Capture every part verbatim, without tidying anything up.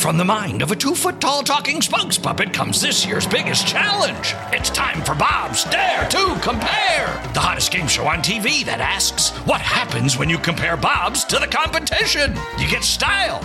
From the mind of a two-foot-tall talking spokes puppet comes this year's biggest challenge. It's time for Bob's Dare to Compare, the hottest game show on T V that asks, what happens when you compare Bobs to the competition? You get style.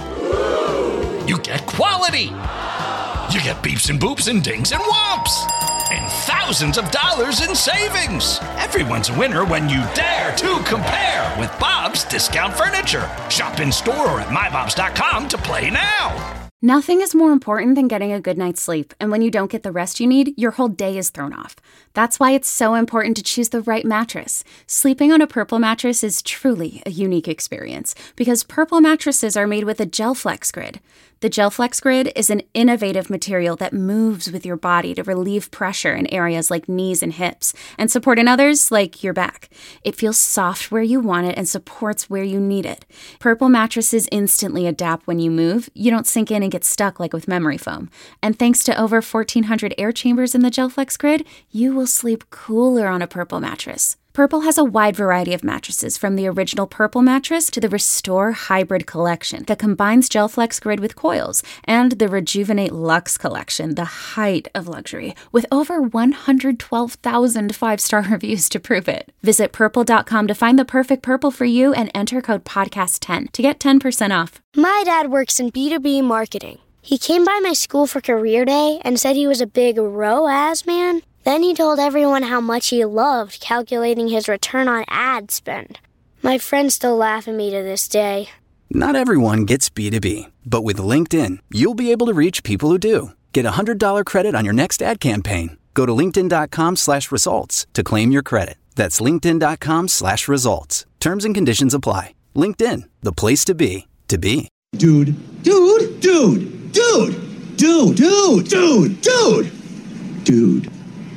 You get quality. You get beeps and boops and dings and whomps. And thousands of dollars in savings. Everyone's a winner when you dare to compare with Bob's Discount Furniture. Shop in store or at my bobs dot com to play now. Nothing is more important than getting a good night's sleep, and when you don't get the rest you need, your whole day is thrown off. That's why it's so important to choose the right mattress. Sleeping on a Purple mattress is truly a unique experience, because Purple mattresses are made with a GelFlex Grid. The GelFlex Grid is an innovative material that moves with your body to relieve pressure in areas like knees and hips, and support in others like your back. It feels soft where you want it and supports where you need it. Purple mattresses instantly adapt when you move. You don't sink in and get stuck like with memory foam. And thanks to over fourteen hundred air chambers in the GelFlex Grid, you will sleep cooler on a Purple mattress. Purple has a wide variety of mattresses, from the original Purple mattress to the Restore Hybrid collection that combines GelFlex Grid with coils, and the Rejuvenate Luxe collection, the height of luxury, with over one hundred twelve thousand five-star reviews to prove it. Visit purple dot com to find the perfect Purple for you and enter code podcast ten to get ten percent off. My dad works in B two B marketing. He came by my school for career day and said he was a big R O A S man. Then he told everyone how much he loved calculating his return on ad spend. My friends still laugh at me to this day. Not everyone gets B two B, but with LinkedIn, you'll be able to reach people who do. Get a one hundred dollars credit on your next ad campaign. Go to linkedin dot com slash results to claim your credit. That's linkedin dot com slash results. Terms and conditions apply. LinkedIn, the place to be, to be. Dude, dude, dude, dude, dude, dude, dude, dude, dude.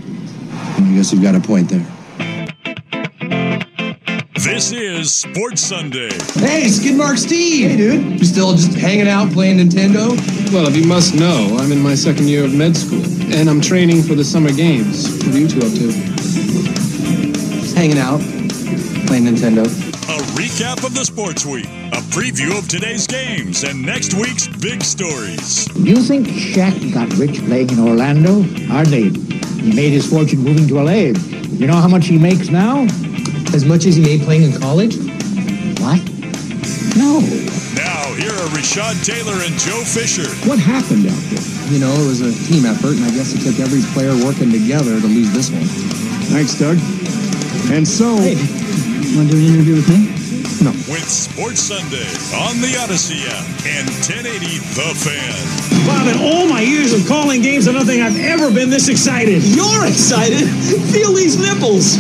I guess you've got a point there. This is Sports Sunday. Hey, Skidmark Steve. Hey, dude. You still just hanging out playing Nintendo? Well, if you must know, I'm in my second year of med school, and I'm training for the summer games. What are you two up to? Just hanging out, playing Nintendo. A recap of the sports week, a preview of today's games, and next week's big stories. You think Shaq got rich playing in Orlando? Hardly. He made his fortune moving to L A. You know how much he makes now? As much as he made playing in college? What? No. Now, here are Rashad Taylor and Joe Fisher. What happened out there? You know, it was a team effort, and I guess it took every player working together to lose this one. Thanks, Doug. And so... Hey, you want to do an interview with me? No. With Sports Sunday on the Odyssey app and ten eighty The Fan. Bob, in all my years of calling games, I don't think I've ever been this excited. You're excited? Feel these nipples.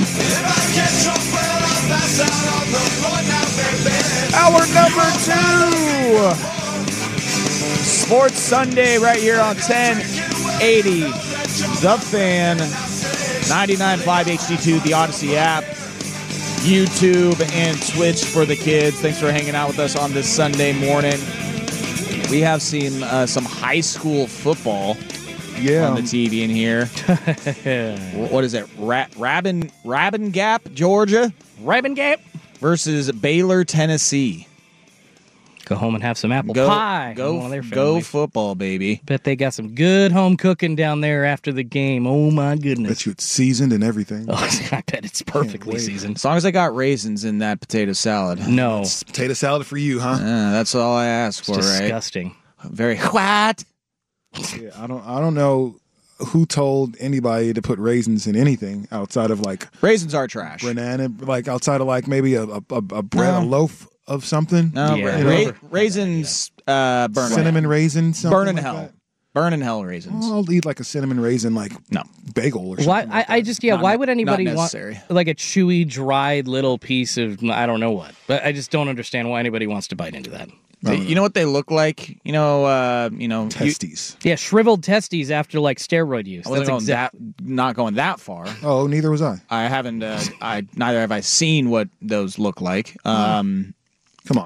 Hour number two. Sports Sunday right here on ten eighty The Fan. ninety-nine point five H D two, the Odyssey app. YouTube and Twitch for the kids. Thanks for hanging out with us on this Sunday morning. We have seen uh, some high school football yeah. on the T V in here. What is it? Ra- Rabin, Rabin Gap, Georgia? Rabin Gap? Versus Baylor, Tennessee. Go home and have some apple go, pie. Go, go football, baby. Bet they got some good home cooking down there after the game. Oh, my goodness. Bet you it's seasoned and everything. Oh, I bet it's perfectly seasoned. As long as I got raisins in that potato salad. No. It's potato salad for you, huh? Uh, that's all I ask it's for, disgusting. right? Disgusting. Very what? Yeah, I don't I don't know who told anybody to put raisins in anything outside of like... Raisins are trash. Banana, like outside of like maybe a, a, a bread, no. a loaf of something. No, yeah. ra- ra- raisins uh, burn cinnamon away. raisins. Burn in like hell. That. Burn in hell raisins. Oh, I'll eat like a cinnamon raisin like no bagel or something. Why? Like I, I just yeah. Not, why would anybody want like a chewy, dried little piece of I don't know what? But I just don't understand why anybody wants to bite into that. They, you know what they look like? You know, uh, you know, testes. You, yeah, shriveled testes after like steroid use. I wasn't That's going exact, that, not going that far. Oh, neither was I. I haven't. Uh, I neither have I seen what those look like. Um, Come on, Joe.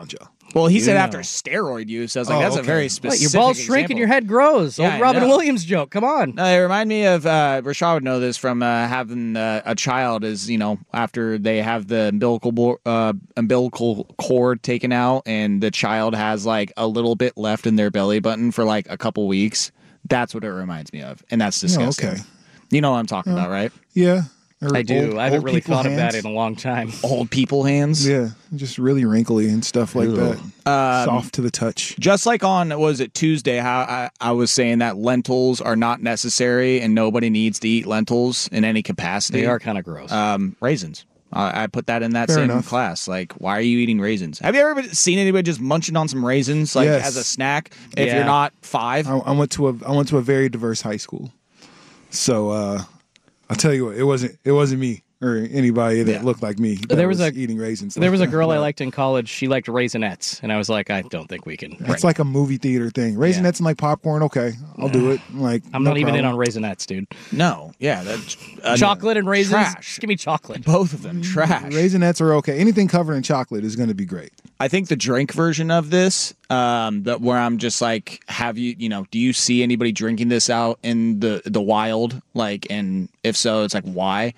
Well, he You said know. after steroid use. I was like, Oh, that's a okay. very What, specific your balls shrink and example. your head grows. Yeah, Old I Robin know. Williams joke. Come on. No, it remind me of uh, Rashad would know this from uh, having uh, a child. Is you know after they have the umbilical bo- uh, umbilical cord taken out, and the child has like a little bit left in their belly button for like a couple weeks. That's what it reminds me of, and that's disgusting. okay. You know what I'm talking about, right? Yeah. Or I do. old- I haven't old really people thought of that hands. in a long time. Old people hands. Yeah, just really wrinkly and stuff like that. Um, Soft to the touch. Just like on, what was it, Tuesday, how I, I was saying that lentils are not necessary and nobody needs to eat lentils in any capacity. They are kind of gross. Um, raisins. I I put that in that Fair same enough. class. Like, why are you eating raisins? Have you ever seen anybody just munching on some raisins, like Yes. as a snack? If Yeah. you're not five, I, I went to a I went to a very diverse high school, so uh, I'll tell you what, it wasn't it wasn't me or anybody that Yeah. looked like me. That There was a- eating raisins. There like was a that. girl I liked in college. She liked Raisinets, and I was like, I don't think we can. It's like a movie theater thing. Raisinets and like popcorn. Okay, I'll do it. Like I'm no not even in problem. on Raisinets, dude. no, yeah, that's uh, Chocolate and raisins. trash. Give me chocolate. Both of them trash. Raisinets are okay. Anything covered in chocolate is going to be great. I think the drink version of this, um, that where I'm just like, have you, you know, do you see anybody drinking this out in the the wild? Like, and if so, it's like why?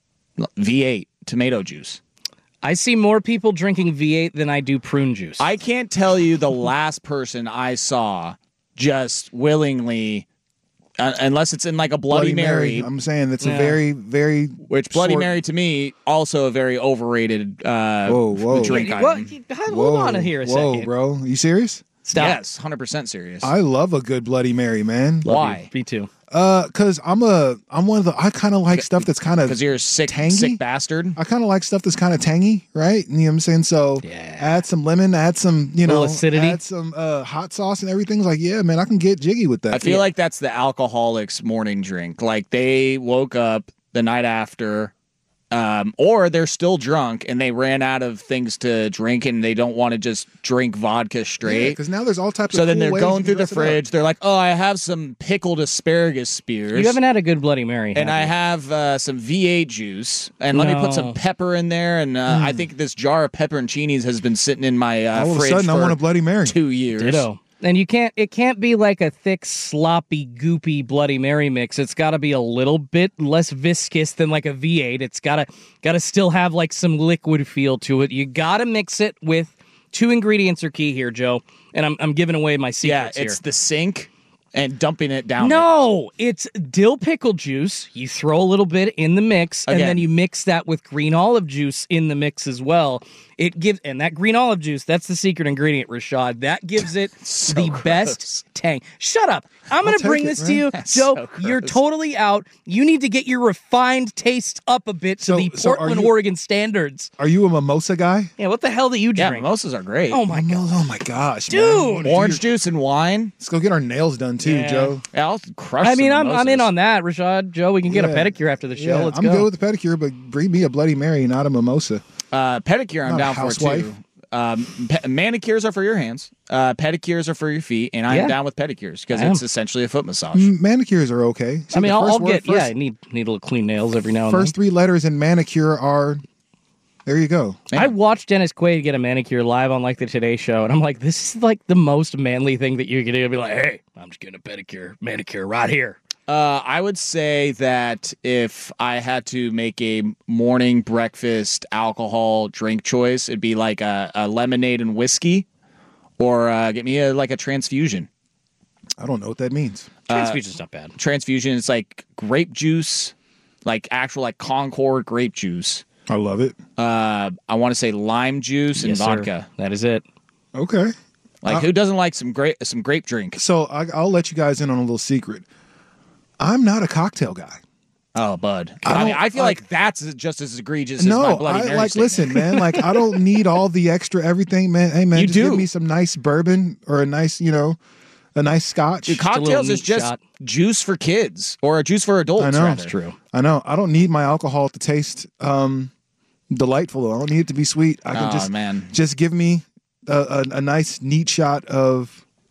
V eight tomato juice. I see more people drinking V eight than I do prune juice. I can't tell you the last person I saw just willingly, uh, unless it's in like a Bloody, Mary, I'm saying that's Yeah. a very very which Bloody sort- Mary to me also a very overrated uh, Whoa, whoa. drink Wait, what? item. Hold Whoa, on here a whoa, second. bro. You serious? Stop. Yes, one hundred percent serious. I love a good Bloody Mary, man. Love Why? you. Me too. Uh, cause I'm a I'm one of the I kind of like stuff that's kind of Because you're a sick, tangy? sick bastard. I kind of like stuff that's kind of tangy, right? You know what I'm saying? So Yeah. add some lemon, add some, you know, Little acidity. add some uh, hot sauce and everything's like, yeah, man, I can get jiggy with that. I feel like that's the alcoholic's morning drink. Like they woke up the night after, um, or they're still drunk and they ran out of things to drink and they don't want to just drink vodka straight. because now there's all types So of then cool they're ways going you through can the dress it up. fridge. They're like, "Oh, I have some pickled asparagus spears, You haven't had a good Bloody Mary, and have I you? have uh, some V eight juice, and let me put No. some pepper in there." And uh, I think this jar of pepperoncinis has been sitting in my uh, All of a fridge sudden, I for want a Bloody Mary. two years. Ditto. And you can't. It can't be like a thick, sloppy, goopy Bloody Mary mix. It's got to be a little bit less viscous than like a V eight. It's gotta gotta still have like some liquid feel to it. You gotta mix it with two ingredients are key here, Joe. And I'm I'm giving away my Yeah, secrets it's here. the sink and dumping it down. No, it's dill pickle juice. You throw a little bit in the mix, and Again. then you mix that with green olive juice in the mix as well. It gives, and that green olive juice, that's the secret ingredient, Rashad. That gives it So the gross. best tang. Shut up. I'm going to take bring it, this man. to you. That's Joe, so you're gross. totally out. You need to get your refined taste up a bit to So- the so are Portland, you- Oregon standards. Are you a mimosa guy? Yeah, what the hell do you Yeah, drink? mimosas are great. Oh, my God. Oh my gosh, Dude! man. Orange juice and wine. Let's go get our nails done too, Yeah. Joe. Yeah, I'll crush. I mean, some I'm, I'm in mimosas. on that, Rashad. Joe, we can get a Yeah. pedicure after the show. Yeah, Let's I'm go. good with the pedicure, but bring me a Bloody Mary, not a mimosa. Uh, pedicure, I'm Not a down for housewife. too. Um, pe- manicures are for your hands. Uh, pedicures are for your feet, and I'm Yeah. down with pedicures because I am. it's essentially a foot massage. Mm, Manicures are okay. See, I mean, the I'll, first I'll word- get. first, yeah, I need need a little clean nails every now and First three letters in manicure are. There you go. then. I watched Dennis Quaid get a manicure live on like the Today Show, and I'm like, this is like the most manly thing that you can do. Be like, hey, I'm just getting a pedicure, manicure right here. Uh, I would say that if I had to make a morning breakfast alcohol drink choice, it'd be like a, a lemonade and whiskey, or uh, get me a, like a transfusion. I don't know what that means. Transfusion's not bad. Transfusion is like grape juice, like actual like Concord grape juice. I love it. Uh, I want to say lime juice and Yes, sir. vodka. That is it. Okay. Like Uh, who doesn't like some grape some grape drink? So I, I'll let you guys in on a little secret. I'm not a cocktail guy. Oh, bud. I I, mean, don't I feel like- like, that's just as egregious as my No, Bloody I Mary like. statement. Listen, man. Like I don't need all the extra everything, man. Hey, man, You just do. give me some nice bourbon or a nice, you know, a nice scotch. Dude, little cocktails is neat just shot. juice for kids or a juice for adults. I know. rather. That's true. I know. I don't need my alcohol to taste um, delightful. I don't need it to be sweet. I can Oh, just man. just give me a, a, a nice, neat shot of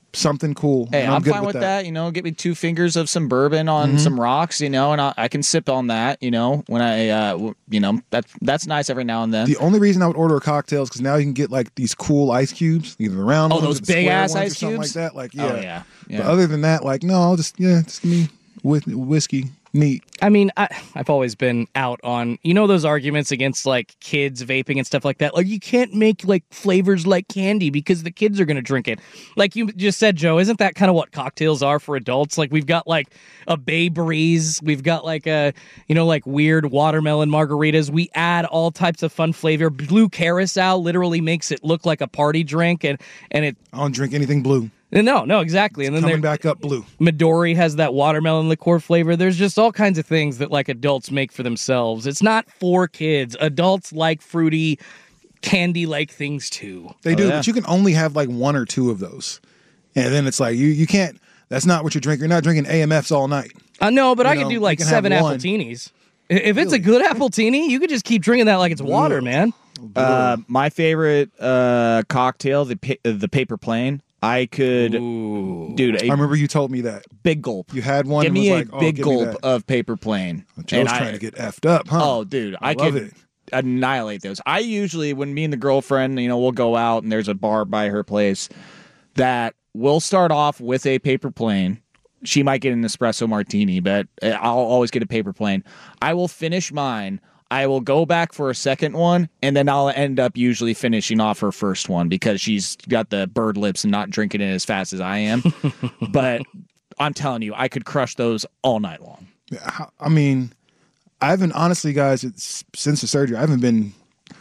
something cool. Hey, and I'm, I'm good fine with that. that. You know, get me two fingers of some bourbon on Mm-hmm. some rocks, you know, and I, I can sip on that, you know, when I, uh, w- you know, that that's nice every now and then. The only reason I would order a cocktail is because now you can get like these cool ice cubes, either the round Oh, ones those or the big square ass ones ice or something cubes? like that. Like, yeah. Oh, yeah. yeah. But other than that, like, no, I'll just, yeah, just give me with whiskey, neat. I mean, I, I've always been out on, you know, those arguments against like kids vaping and stuff like that. Like, you can't make like flavors like candy because the kids are going to drink it. Like you just said, Joe, isn't that kind of what cocktails are for adults? Like, we've got like a Bay Breeze, we've got like a, you know, like weird watermelon margaritas. We add all types of fun flavor. Blue Carousel literally makes it look like a party drink, and and it. I don't drink anything blue. No, no, exactly. And then Coming there- back up blue. Midori has that watermelon liqueur flavor. There's just all kinds of things that like adults make for themselves. It's not for kids. Adults like fruity, candy-like things too. They Oh, do, yeah. but you can only have like one or two of those. And then it's like, you, you can't, that's not what you're drinking. You're not drinking A M Fs all night. I know, but You I know, could do you like can have seven one. appletinis. If it's a good appletini, you could just keep drinking that like it's water, man. Uh, my favorite uh, cocktail, the pa- the paper plane. I could, Ooh. dude, I a remember you told me that. big gulp. You had one Give and me was a like, oh, big give me gulp that. of paper plane. Joe's And trying I- to get effed up, huh? Oh, dude, I, I love could it. annihilate those. I usually, when me and the girlfriend, you know, we'll go out and there's a bar by her place that we'll start off with a paper plane. She might get an espresso martini, but I'll always get a paper plane. I will finish mine. I will go back for a second one, and then I'll end up usually finishing off her first one because she's got the bird lips and not drinking it as fast as I am. But I'm telling you, I could crush those all night long. Yeah, I mean, I haven't, honestly, guys, it's, since the surgery, I haven't been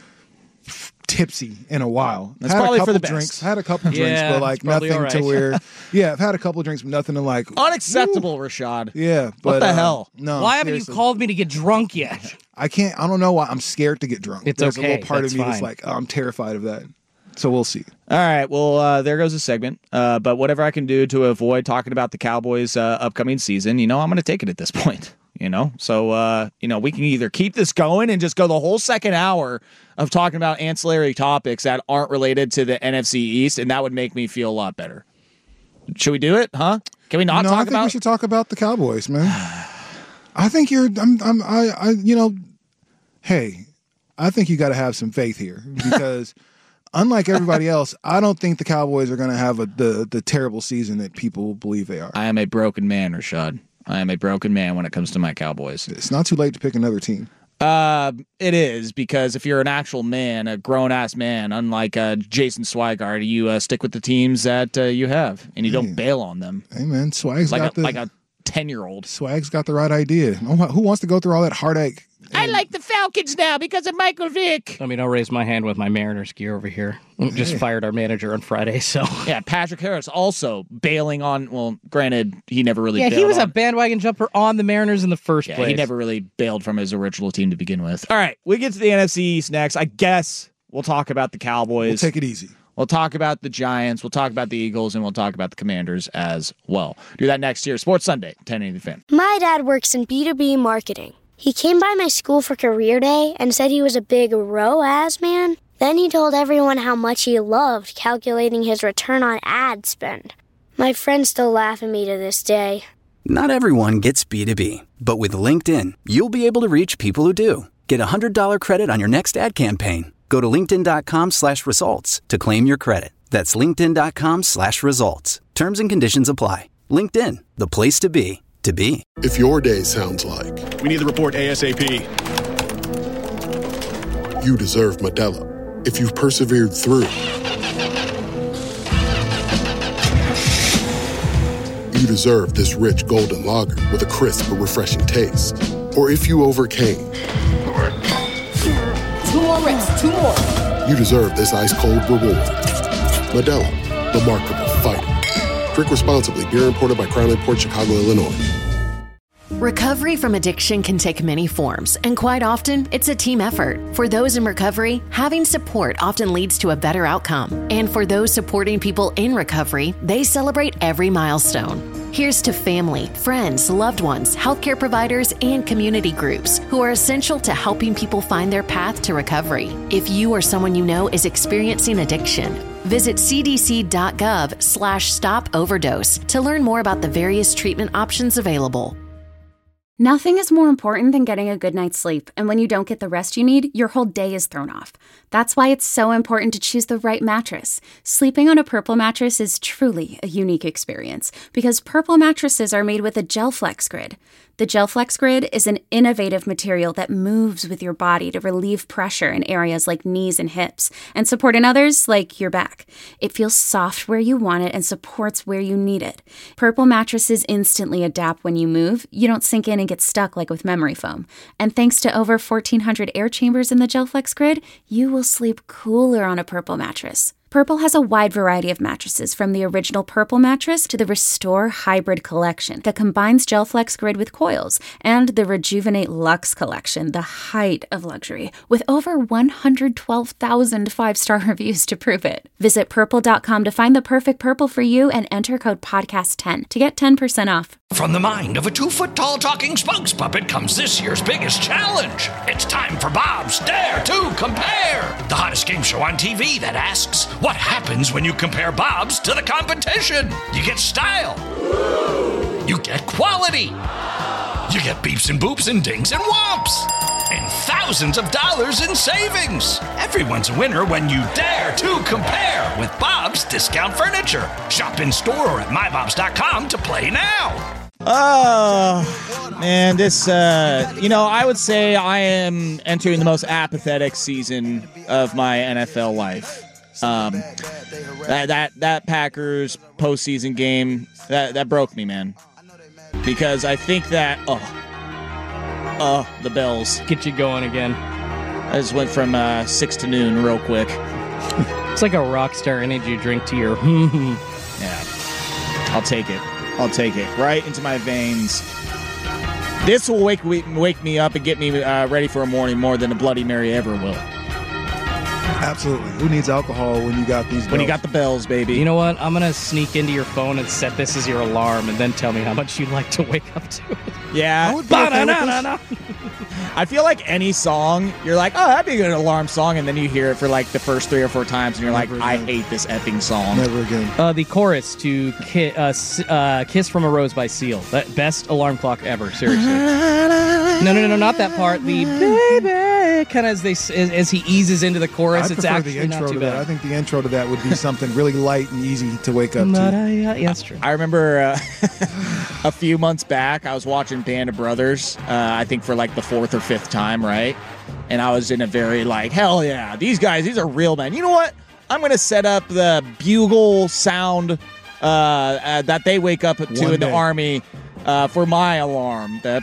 tipsy in a while. That's had probably a for couple the best. drinks. Had a couple drinks, Yeah, but like it's probably nothing all to right. where. Yeah, I've had a couple drinks, but nothing to like. Unacceptable, Rashad. Yeah, but What the uh, hell? No, Why haven't seriously. you called me to get drunk yet? I can't. I don't know why. I'm scared to get drunk. It's There's okay, a little part that's of me that's fine. like, oh, I'm terrified of that. So we'll see. All right. Well, uh, there goes a segment. Uh, but whatever I can do to avoid talking about the Cowboys' uh, upcoming season, you know, I'm going to take it at this point. You know, so uh, you know, we can either keep this going and just go the whole second hour of talking about ancillary topics that aren't related to the N F C East, and that would make me feel a lot better. Should we do it? Huh? Can we not no, talk I think about? we should talk about the Cowboys, man. I think you're. I'm. I'm. I. I you know. Hey, I think you got to have some faith here because, unlike everybody else, I don't think the Cowboys are going to have a, the the terrible season that people believe they are. I am a broken man, Rashad. I am a broken man when it comes to my Cowboys. It's not too late to pick another team. Uh, it is, because if you're an actual man, a grown-ass man, unlike uh, Jason Swigard, you uh, stick with the teams that uh, you have, and you don't bail on them. Hey, man, Swag's Like got a, the like a ten-year-old. Swag's got the right idea. Who wants to go through all that heartache? I like the Falcons now because of Michael Vick. I mean, I'll raise my hand with my Mariners gear over here. We just fired our manager on Friday, so. Yeah, Patrick Harris also bailing on, well, granted, he never really Yeah, bailed he was on. a bandwagon jumper on the Mariners in the first Yeah, place. he never really bailed from his original team to begin with. All right, we get to the N F C East next. I guess we'll talk about the Cowboys. We'll take it easy. We'll talk about the Giants. We'll talk about the Eagles, and we'll talk about the Commanders as well. Do that next year. Sports Sunday, ten eighty The Fan. My dad works in B two B marketing. He came by my school for career day and said he was a big R O A S man. Then he told everyone how much he loved calculating his return on ad spend. My friends still laugh at me to this day. Not everyone gets B two B, but with LinkedIn, you'll be able to reach people who do. Get a one hundred dollars credit on your next ad campaign. Go to linkedin.com slash results to claim your credit. That's linkedin.com slash results. Terms and conditions apply. LinkedIn, the place to be, to be. If your day sounds like we need the report ASAP. You deserve Modelo. If you've persevered through, you deserve this rich golden lager with a crisp but refreshing taste. Or if you overcame, Two more reps, two more. you deserve this ice-cold reward. Modelo, the Markable Fighter. Drink responsibly. Beer imported by Crown Imports, Chicago, Illinois. Recovery from addiction can take many forms, and quite often, it's a team effort. For those in recovery, having support often leads to a better outcome. And for those supporting people in recovery, they celebrate every milestone. Here's to family, friends, loved ones, healthcare providers, and community groups who are essential to helping people find their path to recovery. If you or someone you know is experiencing addiction, Visit cdc.gov slash stop overdose to learn more about the various treatment options available. Nothing is more important than getting a good night's sleep, and when you don't get the rest you need, your whole day is thrown off. That's why it's so important to choose the right mattress. Sleeping on a Purple mattress is truly a unique experience because Purple mattresses are made with a GelFlex Grid. The GelFlex Grid is an innovative material that moves with your body to relieve pressure in areas like knees and hips and support in others like your back. It feels soft where you want it and supports where you need it. Purple mattresses instantly adapt when you move. You don't sink in and get stuck like with memory foam. And thanks to over fourteen hundred air chambers in the GelFlex Grid, you will sleep cooler on a Purple mattress. Purple has a wide variety of mattresses, from the original Purple mattress to the Restore Hybrid collection that combines GelFlex Grid with coils, and the Rejuvenate Luxe collection, the height of luxury, with over one hundred twelve thousand five-star reviews to prove it. Visit purple dot com to find the perfect Purple for you and enter code podcast ten to get ten percent off. From the mind of a two-foot-tall talking spokes puppet comes this year's biggest challenge. It's time for Bob's Dare to Compare, the hottest game show on T V that asks, what happens when you compare Bob's to the competition? You get style. You get quality. You get beeps and boops and dings and whomps. And thousands of dollars in savings. Everyone's a winner when you dare to compare with Bob's Discount Furniture. Shop in store or at my bobs dot com to play now. Oh, man, this, uh, you know, I would say I am entering the most apathetic season of my N F L life. Um, that, that, that Packers postseason game, that, that broke me, man. Because I think that, oh, oh, the bells. Get you going again. I just went from uh, six to noon real quick. It's like a Rockstar energy drink to your yeah. I'll take it. I'll take it right into my veins. This will wake wake me up and get me uh, ready for a morning more than a Bloody Mary ever will. Absolutely. Who needs alcohol when you got these bells? When you got the bells, baby. You know what? I'm going to sneak into your phone and set this as your alarm and then tell me how much you'd like to wake up to it. Yeah. I would be okay with this. I feel like any song, you're like, oh, that'd be a good alarm song, and then you hear it for like the first three or four times, and you're Never like, again. I hate this effing song. Never again. Uh, the chorus to ki- uh, S- uh, Kiss from a Rose by Seal. That best alarm clock ever, seriously. No, no, no, no, not that part. The baby, kind of as, they, as, as he eases into the chorus, I it's prefer actually the intro not too to bad. that. I think the intro to that would be something really light and easy to wake up But to. I, uh, yeah, that's true. I remember uh, a few months back, I was watching Band of Brothers, uh, I think for like the fourth or fifth time, right? And I was in a very like, hell yeah, these guys, these are real men. You know what? I'm going to set up the bugle sound uh, uh, that they wake up to One in the day. Army uh, for my alarm. The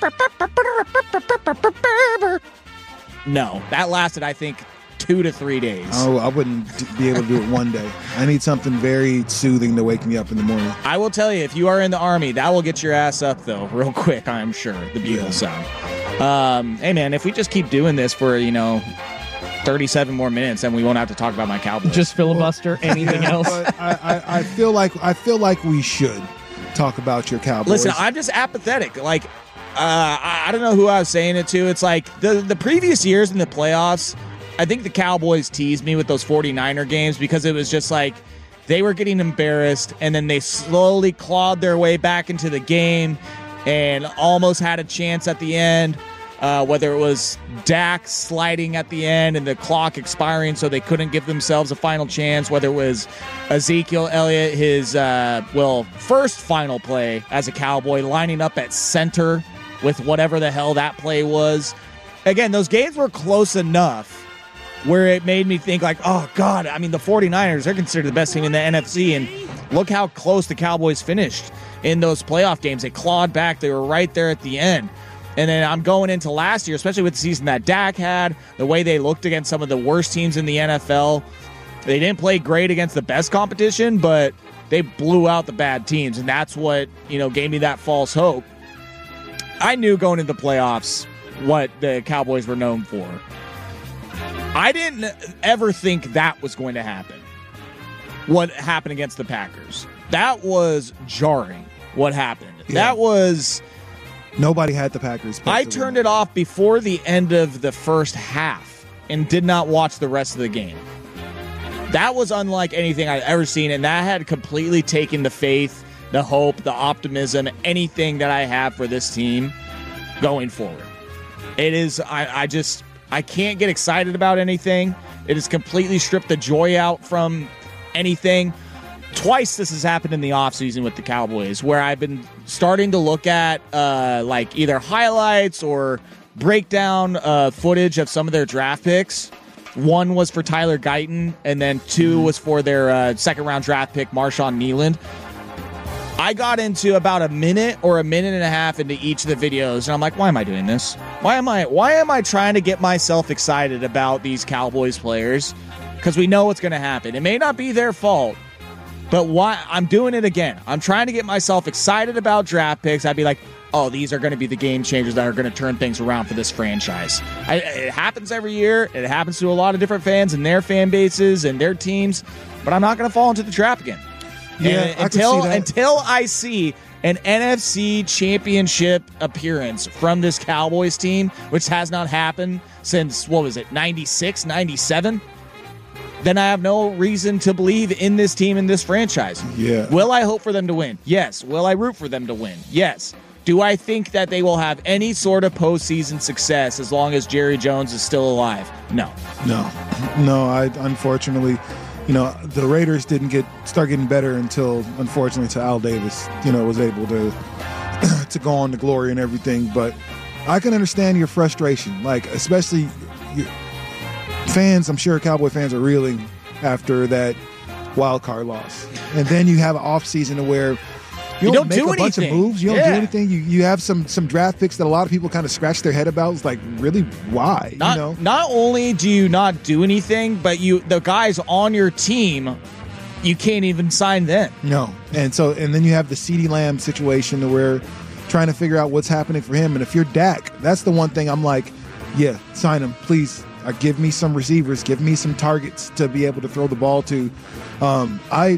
no, that lasted, I think, two to three days. Oh, I wouldn't d- be able to do it one day. I need something very soothing to wake me up in the morning. I will tell you, if you are in the Army, that will get your ass up, though, real quick, I'm sure, the bugle Yeah. sound. Um, hey, man, if we just keep doing this for, you know, thirty-seven more minutes, then we won't have to talk about my Cowboys. Just filibuster, anything else? But I, I, I feel like I feel like we should talk about your Cowboys. Listen, I'm just apathetic. Like, uh, I, I don't know who I was saying it to. It's like the, the previous years in the playoffs, I think the Cowboys teased me with those forty-niner games because it was just like they were getting embarrassed, and then they slowly clawed their way back into the game and almost had a chance at the end, uh, whether it was Dak sliding at the end and the clock expiring so they couldn't give themselves a final chance, whether it was Ezekiel Elliott, his, uh, well, first final play as a Cowboy, lining up at center with whatever the hell that play was. Again, those games were close enough where it made me think like, oh, God, I mean, the forty-niners, they're considered the best team in the N F C, and look how close the Cowboys finished in those playoff games. They clawed back. They were right there at the end. And then I'm going into last year, especially with the season that Dak had, the way they looked against some of the worst teams in the N F L. They didn't play great against the best competition, but they blew out the bad teams, and that's what, you know, gave me that false hope. I knew going into the playoffs what the Cowboys were known for. I didn't ever think that was going to happen. What happened against the Packers. That was jarring, what happened. Yeah. That was... Nobody had the Packers. I turned it off before the end of the first half and did not watch the rest of the game. that was unlike anything I'd ever seen, and that had completely taken the faith, the hope, the optimism, anything that I have for this team going forward. It is, I, I just, I can't get excited about anything. It has completely stripped the joy out from anything. Twice this has happened in the offseason with the Cowboys, where I've been starting to look at uh, like either highlights or breakdown uh, footage of some of their draft picks. One was for Tyler Guyton, and then two was for their uh, second-round draft pick, Marshawn Kneeland. I got into about a minute or a minute and a half into each of the videos, and I'm like, why am I doing this? Why am I why am I trying to get myself excited about these Cowboys players? Because we know what's going to happen. It may not be their fault, but why I'm doing it again. I'm trying to get myself excited about draft picks. I'd be like, oh, these are going to be the game changers that are going to turn things around for this franchise. I, it happens every year. It happens to a lot of different fans and their fan bases and their teams, but I'm not going to fall into the trap again. Yeah, and I until can see that. until I see an N F C championship appearance from this Cowboys team, which has not happened since, what was it, ninety-six, ninety-seven, then I have no reason to believe in this team, in this franchise. Yeah. Will I hope for them to win? Yes. Will I root for them to win? Yes. Do I think that they will have any sort of postseason success as long as Jerry Jones is still alive? No. No. No, I unfortunately, you know, the Raiders didn't get start getting better until, unfortunately, to Al Davis, you know, was able to to go on to glory and everything. But I can understand your frustration, like, especially your fans, I'm sure Cowboy fans are reeling after that wild card loss. And then you have an offseason to where you don't, You don't make do a bunch of anything. moves. You don't Yeah. do anything. You you have some some draft picks that a lot of people kind of scratch their head about. It's like, really, why? Not, you know? not only do you not do anything, but you the guys on your team, you can't even sign them. No. And so and then you have the CeeDee Lamb situation where trying to figure out what's happening for him. And if you're Dak, that's the one thing I'm like, yeah, sign him, please. Uh, give me some receivers, give me some targets to be able to throw the ball to. Um, I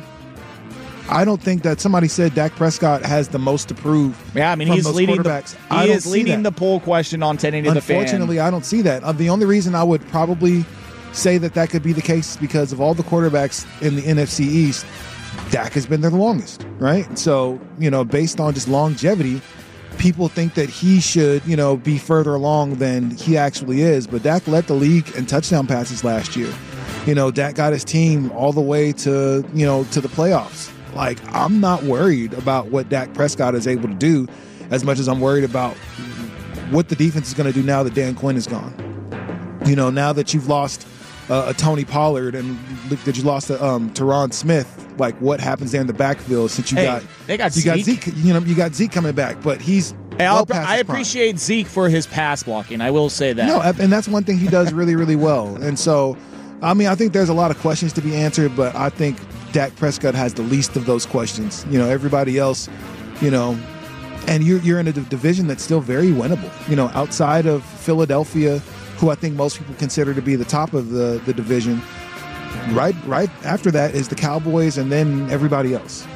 I don't think that somebody said Dak Prescott has the most to prove. Yeah, I mean, from he's those leading the, quarterbacks. he I don't is see leading that. the poll question on ten eighty The Fan. Unfortunately, I don't see that. Uh, the only reason I would probably say that that could be the case is because of all the quarterbacks in the N F C East, Dak has been there the longest, right? So, you know, based on just longevity, people think that he should, you know, be further along than he actually is. But Dak led the league in touchdown passes last year. You know, Dak got his team all the way to, you know, to the playoffs. Like, I'm not worried about what Dak Prescott is able to do as much as I'm worried about what the defense is going to do now that Dan Quinn is gone. You know, now that you've lost uh, a Tony Pollard and that you lost a um, Tyron Smith, like, what happens there in the backfield since you Hey, got they got you Zeke. got Zeke, you know, you got Zeke coming back, but he's Hey, well I'll- past I his prime. appreciate Zeke for his pass blocking. I will say that. No, and that's one thing he does really, really well. And so, I mean, I think there's a lot of questions to be answered, but I think Dak Prescott has the least of those questions. You know, everybody else, you know, and you're you're in a div- division that's still very winnable. You know, outside of Philadelphia, who I think most people consider to be the top of the, the division, right right after that is the Cowboys and then everybody else.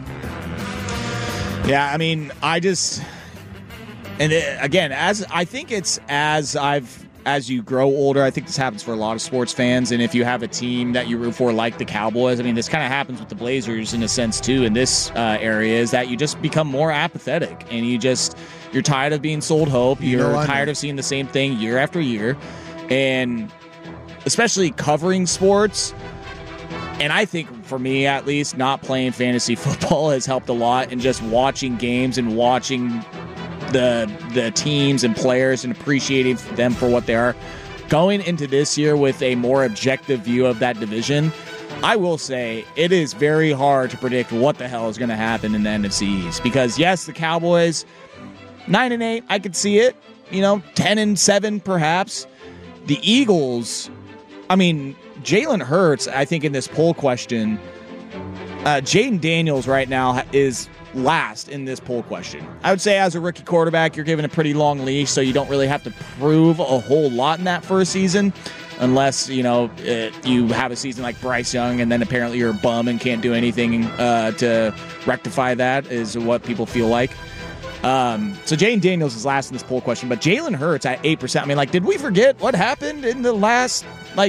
Yeah, I mean, I just, and it, again, as I think it's as I've, as you grow older, I think this happens for a lot of sports fans. And if you have a team that you root for, like the Cowboys, I mean, this kind of happens with the Blazers in a sense too. In this uh, area, is that you just become more apathetic, and you just you're tired of being sold hope. You You're know, I tired know. of seeing the same thing year after year, and especially covering sports. And I think, for me at least, not playing fantasy football has helped a lot, and just watching games and watching the the teams and players and appreciating them for what they are. Going into this year with a more objective view of that division, I will say it is very hard to predict what the hell is going to happen in the N F C East. Because, yes, the Cowboys, nine and eight, I could see it. You know, ten and seven perhaps. The Eagles, I mean, Jalen Hurts, I think in this poll question, uh, Jaden Daniels right now is last in this poll question. I would say as a rookie quarterback, you're given a pretty long leash, so you don't really have to prove a whole lot in that first season, unless, you know, it, you have a season like Bryce Young, and then apparently you're a bum and can't do anything uh, to rectify that, is what people feel like. Um, so Jaden Daniels is last in this poll question, but Jalen Hurts at eight percent. I mean, like, did we forget what happened in the last, like,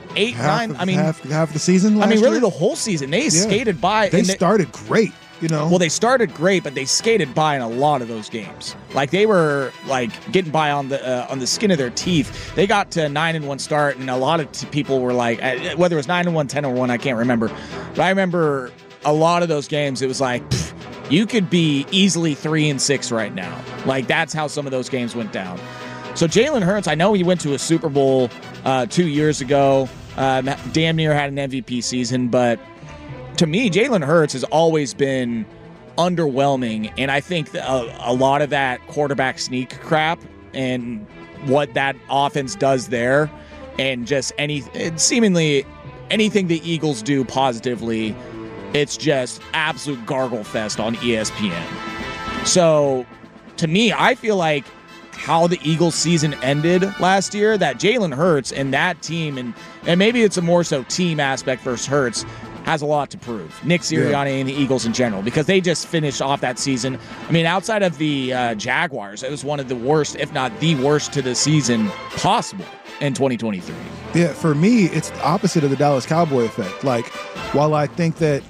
eight, half nine. Of, I mean, half, half the season. Last I mean, really, year? the whole season. They yeah. skated by. They and started they, great. You know, well, they started great, but they skated by in a lot of those games. Like they were like getting by on the uh, on the skin of their teeth. They got to nine and one start, and a lot of t- people were like, uh, whether it was nine and one, ten and one, I can't remember. But I remember a lot of those games. It was like pff, you could be easily three and six right now. Like that's how some of those games went down. So Jalen Hurts, I know he went to a Super Bowl uh, two years ago. Uh, damn near had an M V P season, but to me, Jalen Hurts has always been underwhelming, and I think a, a lot of that quarterback sneak crap and what that offense does there, and just any seemingly anything the Eagles do positively, it's just absolute gargle fest on E S P N. So, to me, I feel like how the Eagles season ended last year, that Jalen Hurts and that team, and, and maybe it's a more so team aspect versus Hurts, has a lot to prove. Nick Sirianni yeah. and the Eagles in general, because they just finished off that season. I mean, outside of the uh, Jaguars, it was one of the worst, if not the worst to the season possible in twenty twenty-three. Yeah, for me, it's the opposite of the Dallas Cowboy effect. Like, while I think that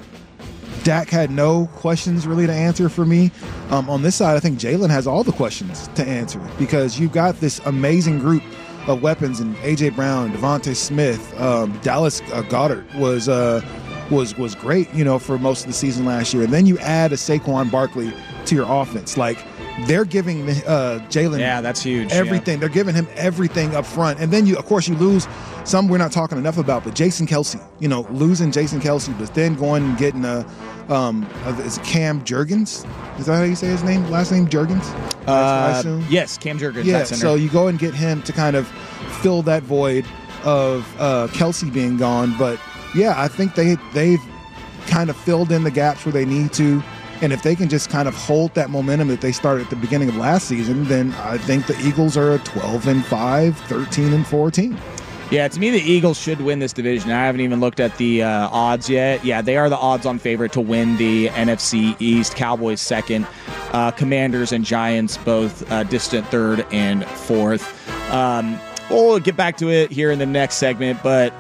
Dak had no questions really to answer for me, um, on this side, I think Jalen has all the questions to answer, because you've got this amazing group of weapons, and A J Brown, Devontae Smith, um, Dallas uh, Goedert was uh, was was great, you know, for most of the season last year. And then you add a Saquon Barkley to your offense. Like, they're giving uh, Jalen yeah, that's huge. everything. Yeah. They're giving him everything up front. And then, you, of course, you lose some we're not talking enough about, but Jason Kelce, you know, losing Jason Kelce, but then going and getting a, um, a, is it Cam Jurgens? Is that how you say his name? Last name Jurgens? Uh, I assume? Yes, Cam Jurgens. Yeah, so you go and get him to kind of fill that void of uh, Kelce being gone. But yeah, I think they, they've kind of filled in the gaps where they need to. And if they can just kind of hold that momentum that they started at the beginning of last season, then I think the Eagles are a twelve and five, thirteen and four team. Yeah, to me, the Eagles should win this division. I haven't even looked at the uh, odds yet. Yeah, they are the odds-on favorite to win the N F C East. Cowboys second. Uh, Commanders and Giants both uh, distant third and fourth. Um, we'll get back to it here in the next segment, but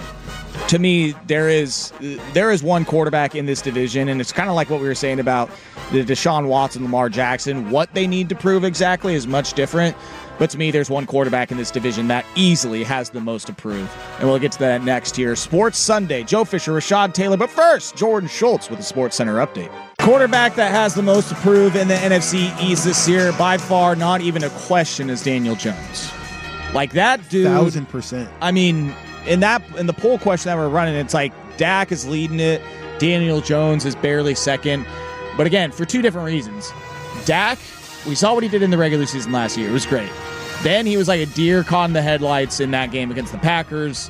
to me, there is there is one quarterback in this division, and it's kind of like what we were saying about the Deshaun Watson, Lamar Jackson. What they need to prove exactly is much different. But to me, there's one quarterback in this division that easily has the most to prove. And we'll get to that next here. Sports Sunday. Joe Fisher, Rashad Taylor. But first, Jordan Schultz with the Sports Center update. Quarterback that has the most to prove in the N F C East this year, by far, not even a question, is Daniel Jones. Like that dude. Thousand percent. I mean, in that in the poll question that we're running, it's like Dak is leading it. Daniel Jones is barely second. But again, for two different reasons. Dak, we saw what he did in the regular season last year. It was great. Then he was like a deer caught in the headlights in that game against the Packers.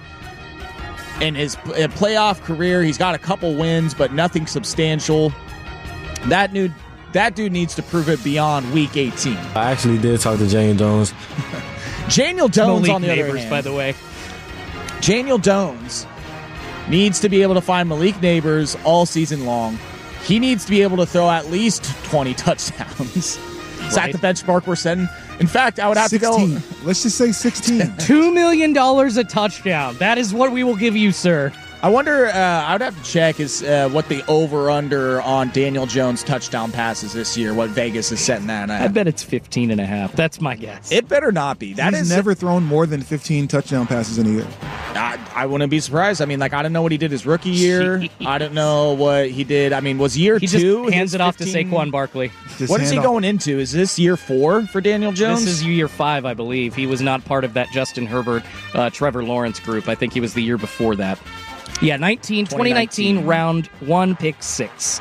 In his playoff career, he's got a couple wins, but nothing substantial. That dude, that dude needs to prove it beyond week eighteen. I actually did talk to Daniel Jones. Daniel Jones, Malik on the Neighbors, other hand, by the way. Daniel Jones needs to be able to find Malik Neighbors all season long. He needs to be able to throw at least twenty touchdowns. Right. Is that the benchmark we're setting? In fact, I would have sixteen. to go. Let's just say sixteen. Two million dollars a touchdown. That is what we will give you, sir. I wonder, uh, I would have to check is uh, what the over-under on Daniel Jones touchdown passes this year, what Vegas is setting that at. I bet it's fifteen and a half. That's my guess. It better not be. That He's is never thrown more than fifteen touchdown passes in a year. I, I wouldn't be surprised. I mean, like, I don't know what he did his rookie year. Jeez. I don't know what he did. I mean, was year he two? He just hands it off fifteen? to Saquon Barkley. Just what is he off. going into? Is this year four for Daniel Jones? This is year five, I believe. He was not part of that Justin Herbert, uh, Trevor Lawrence group. I think he was the year before that. Yeah, nineteen, twenty nineteen, round one, pick six.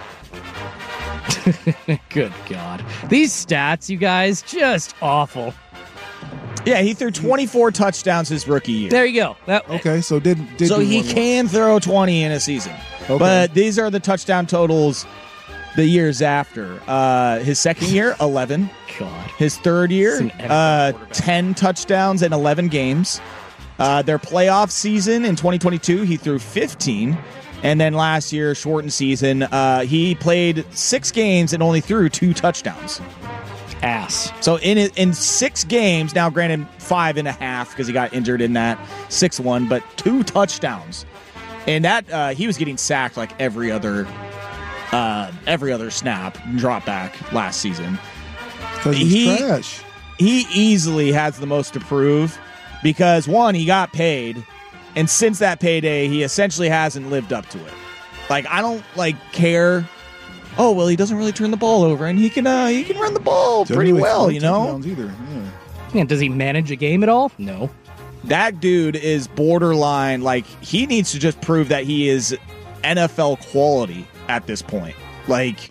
Good God. These stats, you guys, just awful. Yeah, he threw twenty-four touchdowns his rookie year. There you go. That, okay, so did, did so he can throw twenty in a season. Okay. But these are the touchdown totals the years after. Uh, his second year, eleven. God. His third year, uh, ten touchdowns in eleven games. Uh, their playoff season in twenty twenty-two, he threw fifteen. And then last year, shortened season, uh, he played six games and only threw two touchdowns. Pass. So in in six games, now granted five and a half because he got injured in that sixth one, but two touchdowns. And that uh, he was getting sacked like every other uh, every other snap, drop back last season. Because he's he, trash. He easily has the most to prove because, one, he got paid, and since that payday, he essentially hasn't lived up to it. Like, I don't, like, care. Oh, well, he doesn't really turn the ball over, and he can uh, he can run the ball Doesn't pretty really well, throw you know? touchdowns Either. Yeah. Yeah, does he manage a game at all? No. That dude is borderline, like, he needs to just prove that he is N F L quality at this point. Like,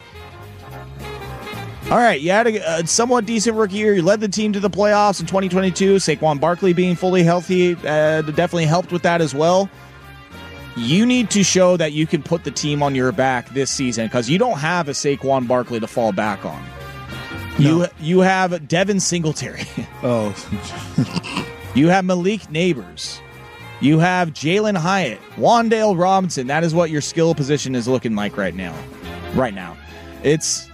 all right, you had a, a somewhat decent rookie year. You led the team to the playoffs in twenty twenty-two. Saquon Barkley being fully healthy uh, definitely helped with that as well. You need to show that you can put the team on your back this season because you don't have a Saquon Barkley to fall back on. No. You you have Devin Singletary. Oh. You have Malik Neighbors. You have Jalen Hyatt, Wan'Dale Robinson. That is what your skill position is looking like right now. Right now. It's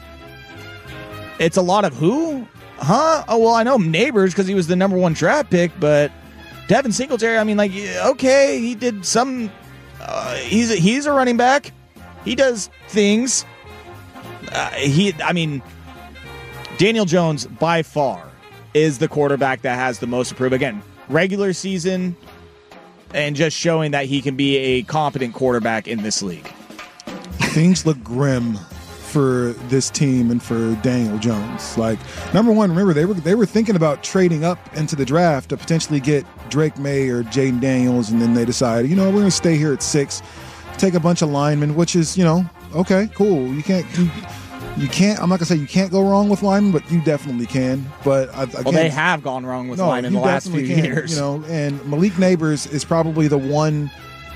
it's a lot of who? Huh? Oh, well, I know Neighbors because he was the number one draft pick, but Devin Singletary, I mean, like, okay, he did some... Uh, he's, a, he's a running back. He does things. Uh, he, I mean, Daniel Jones, by far, is the quarterback that has the most to prove. Again, regular season and just showing that he can be a competent quarterback in this league. Things look grim for this team and for Daniel Jones. Like, number one, remember they were they were thinking about trading up into the draft to potentially get Drake May or Jaden Daniels, and then they decided, you know, we're going to stay here at six, take a bunch of linemen, which is, you know, okay, cool. You can't you, you can't. I'm not gonna say you can't go wrong with linemen, but you definitely can. But again, well, they have gone wrong with no, linemen in the last few can, years. You know, and Malik Neighbors is probably the one.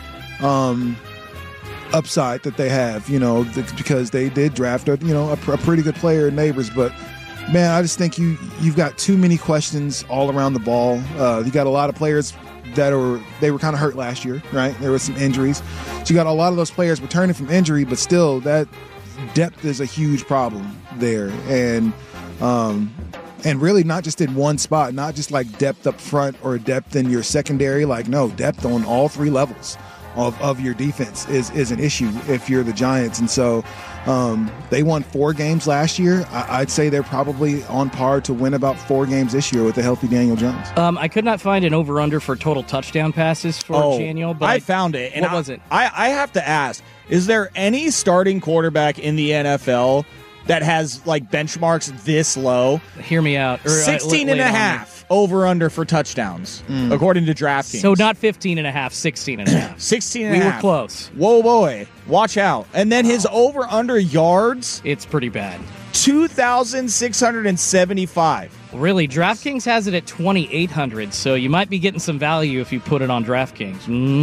Um, upside that they have, you know, because they did draft a, you know, a, a pretty good player in Neighbors, but man, I just think you you've got too many questions all around the ball. Uh, you got a lot of players that are they were kind of hurt last year, right? There was some injuries, so you got a lot of those players returning from injury, but still that depth is a huge problem there, and um, and really not just in one spot, not just like depth up front or depth in your secondary, like no, depth on all three levels of, of your defense is is an issue if you're the Giants. And so um, they won four games last year. I, I'd say they're probably on par to win about four games this year with a healthy Daniel Jones. Um, I could not find an over-under for total touchdown passes for oh, Daniel, but I, I found it. And what I, was it? I, I have to ask, is there any starting quarterback in the N F L that has like benchmarks this low? Hear me out. Or, sixteen uh, and a half over under for touchdowns, mm. according to DraftKings. So not fifteen and a half, sixteen and a half. sixteen and we a half. We were close. Whoa, boy. Watch out. And then his over under yards. It's pretty bad. two thousand six hundred seventy-five. Really, DraftKings has it at twenty-eight hundred, so you might be getting some value if you put it on DraftKings.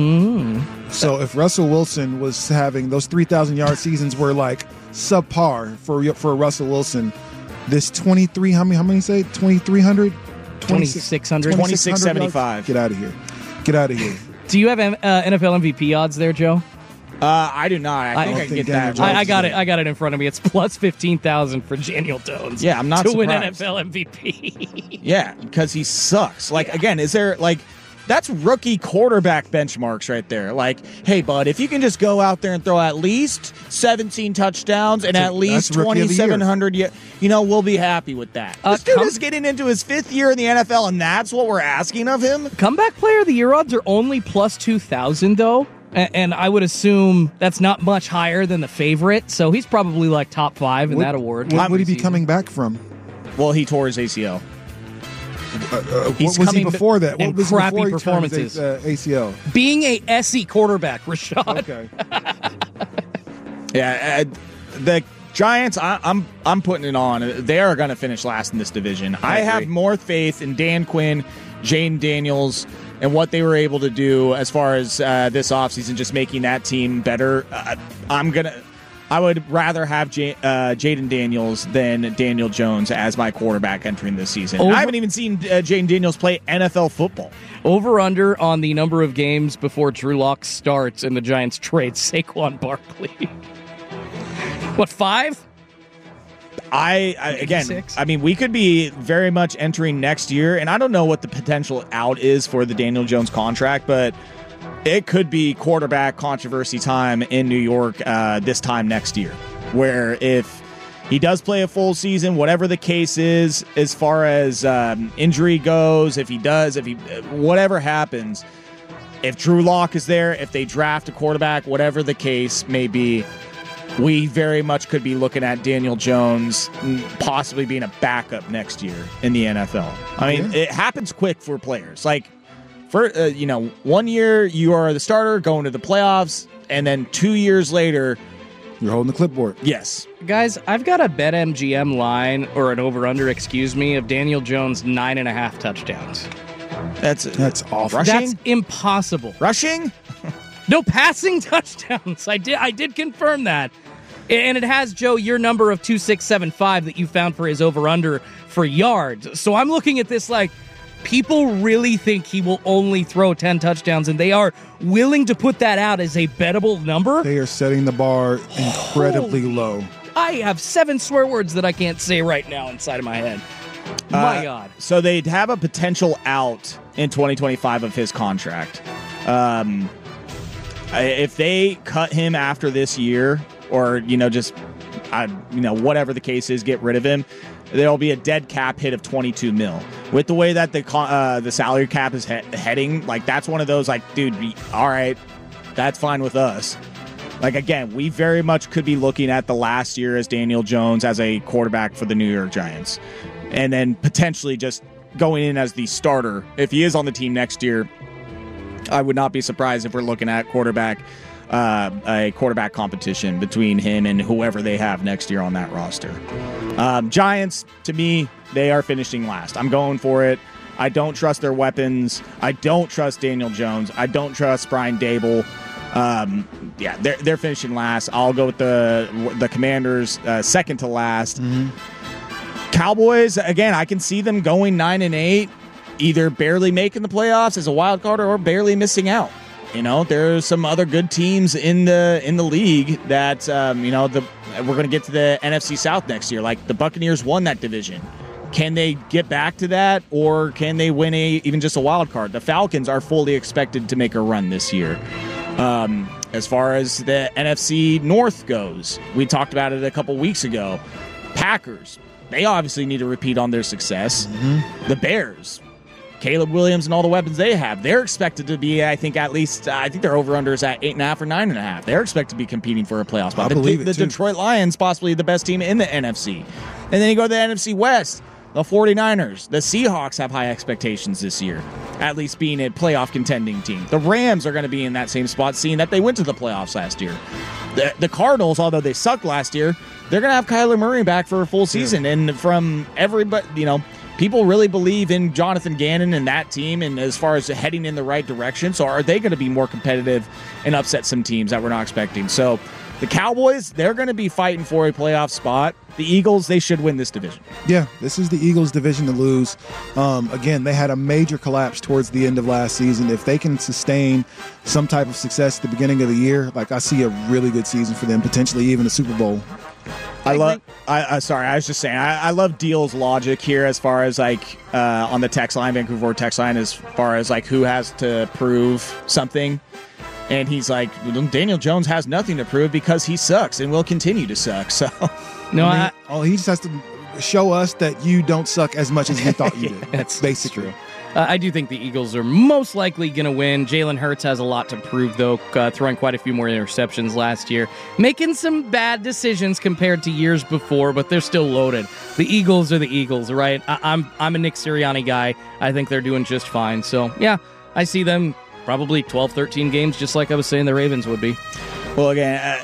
Mm. So if Russell Wilson was having those three thousand yard seasons were like subpar for for Russell Wilson, this twenty-three, how many, how many say? twenty-three hundred? twenty-six hundred? twenty-six seventy-five. Get out of here. Get out of here. Do you have uh, N F L M V P odds there, Joe? Uh, I do not. I, I think I, I can get that. I, I got it. I got it in front of me. It's plus fifteen thousand for Daniel Jones. Yeah, I'm not to surprised. win N F L M V P. Yeah, because he sucks. Like, yeah. Again, is there, like, that's rookie quarterback benchmarks right there. Like, hey, bud, if you can just go out there and throw at least seventeen touchdowns and that's at least twenty-seven hundred, you know, we'll be happy with that. Uh, this dude come, is getting into his fifth year in the N F L, and that's what we're asking of him? Comeback player of the year odds are only plus two thousand, though. And I would assume that's not much higher than the favorite, so he's probably like top five in what, that award. What would he be coming back from? Well, he tore his A C L. Uh, uh, what was he before that? What was crappy before he performances? His, uh, A C L. Being a S E quarterback, Rashad. Okay. yeah, uh, the Giants. I, I'm I'm putting it on. They are going to finish last in this division. I, I have more faith in Dan Quinn, Jane Daniels, and what they were able to do as far as uh, this offseason, just making that team better. Uh, I'm gonna. I would rather have J- uh, Jaden Daniels than Daniel Jones as my quarterback entering this season. Over- I haven't even seen uh, Jaden Daniels play N F L football. Over under on the number of games before Drew Lock starts and the Giants trade Saquon Barkley. What, five? I, I again, eighty-six? I mean, we could be very much entering next year, and I don't know what the potential out is for the Daniel Jones contract, but it could be quarterback controversy time in New York uh, this time next year, where if he does play a full season, whatever the case is, as far as um, injury goes, if he does, if he, whatever happens, if Drew Lock is there, if they draft a quarterback, whatever the case may be, we very much could be looking at Daniel Jones possibly being a backup next year in the N F L. I mean, yeah. It happens quick for players. Like, for uh, you know, one year you are the starter going to the playoffs, and then two years later, you're holding the clipboard. Yes. Guys, I've got a BetMGM line, or an over-under, excuse me, of Daniel Jones nine and a half touchdowns. That's that's awful. Rushing? That's impossible. Rushing? No passing touchdowns. I did I did confirm that. And it has, Joe, your number of two six seven five that you found for his over-under for yards. So I'm looking at this like, people really think he will only throw ten touchdowns, and they are willing to put that out as a bettable number? They are setting the bar incredibly Holy. low. I have seven swear words that I can't say right now inside of my head. My uh, God. So they'd have a potential out in twenty twenty-five of his contract. Um, if they cut him after this year, or, you know, just, uh, you know, whatever the case is, get rid of him, there'll be a dead cap hit of twenty-two mil. With the way that the uh, the salary cap is he- heading, like, that's one of those, like, dude, all right, that's fine with us. Like, again, we very much could be looking at the last year as Daniel Jones as a quarterback for the New York Giants. And then potentially just going in as the starter. If he is on the team next year, I would not be surprised if we're looking at quarterback, uh, a quarterback competition between him and whoever they have next year on that roster. Um, Giants, to me, they are finishing last. I'm going for it. I don't trust their weapons. I don't trust Daniel Jones. I don't trust Brian Daboll. Um, yeah, they're they're finishing last. I'll go with the the Commanders, uh, second to last. Mm-hmm. Cowboys, again, I can see them going nine and eight, either barely making the playoffs as a wild card or barely missing out. You know, there's some other good teams in the in the league that um, you know the we're going to get to the N F C South next year. Like the Buccaneers won that division. Can they get back to that, or can they win a even just a wild card? The Falcons are fully expected to make a run this year. Um, as far as the N F C North goes, we talked about it a couple weeks ago. Packers, they obviously need to repeat on their success. Mm-hmm. The Bears, Caleb Williams and all the weapons they have, they're expected to be, I think, at least, uh, I think their over-under is at eight and a half or nine and a half. They're expected to be competing for a playoff spot. I the, believe the, it, the too. Detroit Lions, possibly the best team in the N F C. And then you go to the N F C West. The 49ers, the Seahawks have high expectations this year, at least being a playoff contending team. The Rams are going to be in that same spot, seeing that they went to the playoffs last year. The, the Cardinals, although they sucked last year, they're going to have Kyler Murray back for a full season. Yeah. And from everybody, you know, people really believe in Jonathan Gannon and that team, and as far as heading in the right direction. So are they going to be more competitive and upset some teams that we're not expecting? So the Cowboys, they're going to be fighting for a playoff spot. The Eagles, they should win this division. Yeah, this is the Eagles' division to lose. Um, again, they had a major collapse towards the end of last season. If they can sustain some type of success at the beginning of the year, like I see a really good season for them, potentially even a Super Bowl. I love. I uh, sorry, I was just saying. I, I love Deal's logic here, as far as like uh, on the text line, Vancouver text line, as far as like who has to prove something. And he's like, Daniel Jones has nothing to prove because he sucks and will continue to suck. So, no, I mean, I, oh, he just has to show us that you don't suck as much as we thought you did. That's basically. That's Uh, I do think the Eagles are most likely going to win. Jalen Hurts has a lot to prove, though, uh, throwing quite a few more interceptions last year. Making some bad decisions compared to years before, but they're still loaded. The Eagles are the Eagles, right? I- I'm I'm a Nick Sirianni guy. I think they're doing just fine. So, yeah, I see them probably twelve, thirteen games, just like I was saying the Ravens would be. Well, again, uh,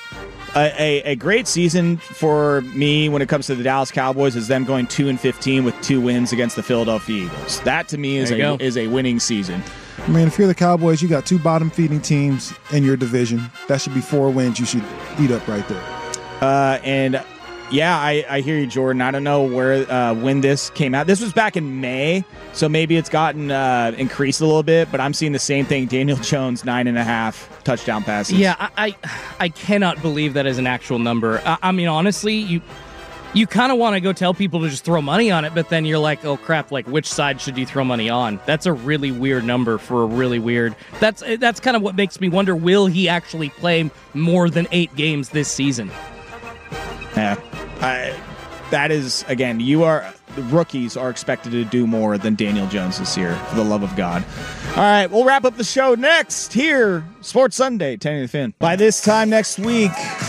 a, a great season for me when it comes to the Dallas Cowboys is them going two and fifteen with two wins against the Philadelphia Eagles. That to me is a go. is a winning season. I mean, if you're the Cowboys, you got two bottom-feeding teams in your division. That should be four wins you should eat up right there. Uh, and yeah, I, I hear you, Jordan. I don't know where uh, when this came out. This was back in May, so maybe it's gotten uh, increased a little bit. But I'm seeing the same thing. Daniel Jones, nine and a half touchdown passes. Yeah, I I, I cannot believe that is an actual number. I, I mean, honestly, you You kind of want to go tell people to just throw money on it, but then you're like, oh crap, like which side should you throw money on? That's a really weird number for a really weird. That's that's kind of what makes me wonder, will he actually play more than eight games this season? Yeah. I, that is, again, you are, the rookies are expected to do more than Daniel Jones this year, for the love of God. All right, we'll wrap up the show next here, Sports Sunday, ten to the Fin. By this time next week,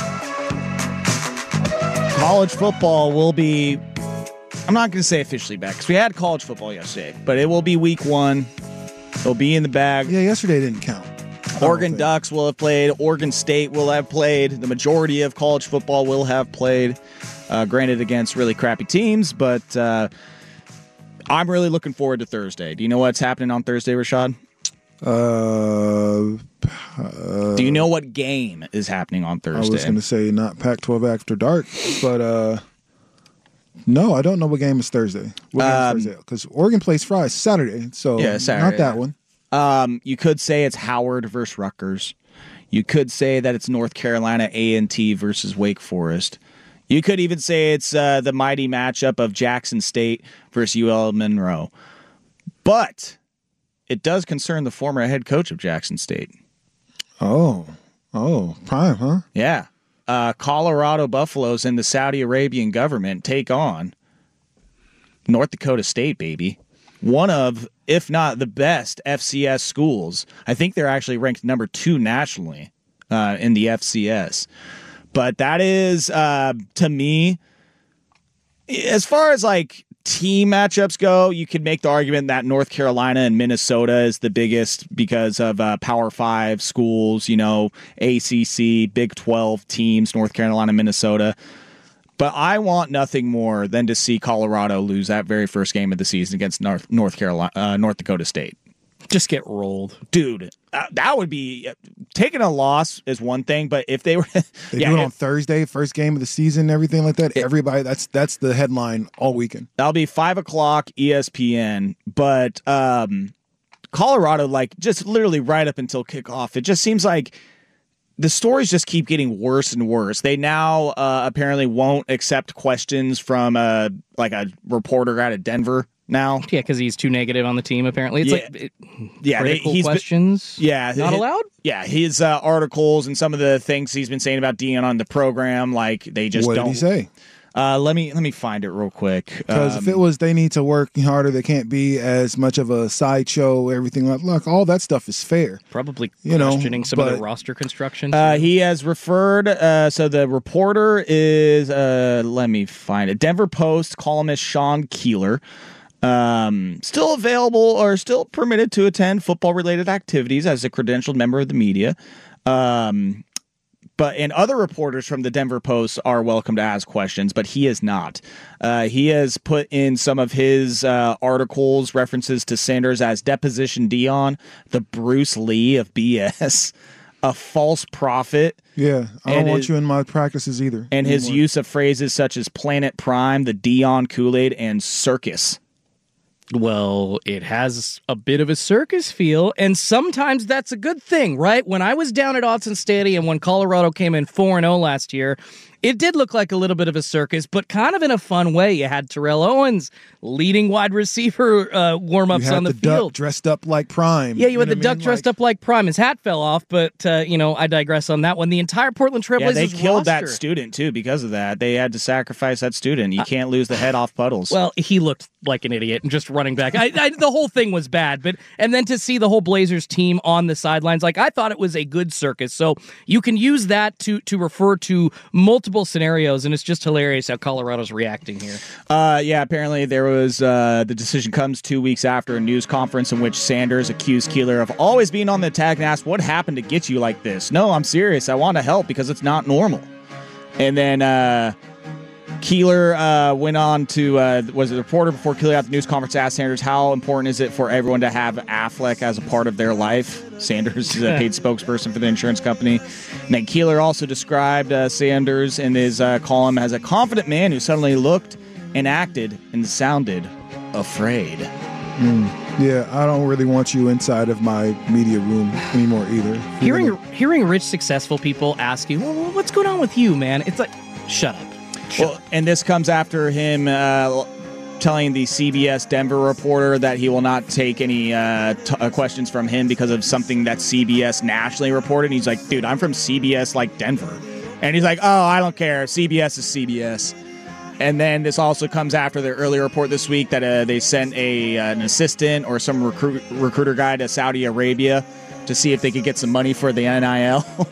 college football will be, I'm not going to say officially back, because we had college football yesterday, but it will be week one. It'll be in the bag. Yeah, yesterday didn't count. Oregon Ducks will have played. Oregon State will have played. The majority of college football will have played, uh, granted against really crappy teams, but uh, I'm really looking forward to Thursday. Do you know what's happening on Thursday, Rashad? Uh, uh, Do you know what game is happening on Thursday? I was going to say not Pac twelve After Dark, but uh, no, I don't know what game is Thursday. What game Um, is Thursday? Because Oregon plays Friday, Saturday, so Yeah, Saturday, not that yeah. one. Um, you could say it's Howard versus Rutgers. You could say that it's North Carolina A and T versus Wake Forest. You could even say it's uh, the mighty matchup of Jackson State versus U L Monroe. But it does concern the former head coach of Jackson State. Oh, oh, prime, huh? Yeah. Uh, Colorado Buffaloes and the Saudi Arabian government take on North Dakota State, baby. One of, if not the best, F C S schools. I think they're actually ranked number two nationally uh, in the F C S. But that is, uh, to me, as far as like team matchups go, you could make the argument that North Carolina and Minnesota is the biggest because of uh, Power Five schools, you know, A C C, Big twelve teams, North Carolina, Minnesota. But I want nothing more than to see Colorado lose that very first game of the season against North North Carolina, uh, North Dakota State. Just get rolled, dude. Uh, that would be taking a loss is one thing, but if they were, they yeah, do it if, on Thursday, first game of the season, everything like that. It, everybody, that's that's the headline all weekend. That'll be five o'clock E S P N. But um, Colorado, like just literally right up until kickoff, it just seems like the stories just keep getting worse and worse. They now uh, apparently won't accept questions from a like a reporter out of Denver now. Yeah, because he's too negative on the team, apparently. It's yeah. like it, yeah, critical he's questions been, yeah, not his, allowed? Yeah, his uh, articles and some of the things he's been saying about Deion on the program, like they just what don't. What did he say? Uh, let me let me find it real quick. Because um, if it was they need to work harder, they can't be as much of a sideshow. Everything like look, all that stuff is fair. Probably you questioning know, some but, of the roster construction. Uh, he has referred. Uh, so the reporter is. Uh, let me find it. Denver Post columnist Sean Keeler. Um, still available or still permitted to attend football-related activities as a credentialed member of the media. Um, but and other reporters from the Denver Post are welcome to ask questions, but he is not. Uh, he has put in some of his uh, articles references to Sanders as Deposition Deion, the Bruce Lee of B S, a false prophet. Yeah, I don't and want his, you in my practices either. And his anymore. use of phrases such as Planet Prime, the Deion Kool-Aid, and circus. Well, it has a bit of a circus feel, and sometimes that's a good thing, right? When I was down at Autzen Stadium when Colorado came in four and oh last year, it did look like a little bit of a circus, but kind of in a fun way. You had Terrell Owens leading wide receiver uh, warm-ups on the, the field. Duck dressed up like Prime. Yeah, you, you had the Duck Duck dressed like... up like Prime. His hat fell off, but, uh, you know, I digress on that one. The entire Portland Trailblazers Yeah, they killed roster. that student, too, because of that. They had to sacrifice that student. You uh, can't lose the head off Puddles. Well, he looked like an idiot and just running back. I, I, the whole thing was bad, but and then to see the whole Blazers team on the sidelines, like I thought it was a good circus. So you can use that to to refer to multiple scenarios, and it's just hilarious how Colorado's reacting here. Uh, yeah, apparently there was uh, the decision comes two weeks after a news conference in which Sanders accused Keeler of always being on the attack and asked, "What happened to get you like this?" "No, I'm serious. I want to help because it's not normal." And then uh, Keeler uh, went on to, uh, was a reporter before Keeler at the news conference asked Sanders, how important is it for everyone to have Affleck as a part of their life? Sanders is a paid spokesperson for the insurance company. And then Keeler also described uh, Sanders in his uh, column as a confident man who suddenly looked and acted and sounded afraid. Mm. Yeah, I don't really want you inside of my media room anymore either. Hearing, hearing rich, successful people ask you, well, what's going on with you, man? It's like, shut up. Well, and this comes after him uh, telling the C B S Denver reporter that he will not take any uh, t- uh, questions from him because of something that C B S nationally reported. And he's like, dude, I'm from C B S, like Denver. And he's like, oh, I don't care. C B S is C B S. And then this also comes after the earlier report this week that uh, they sent a uh, an assistant or some recruit, recruiter guy to Saudi Arabia to see if they could get some money for the N I L.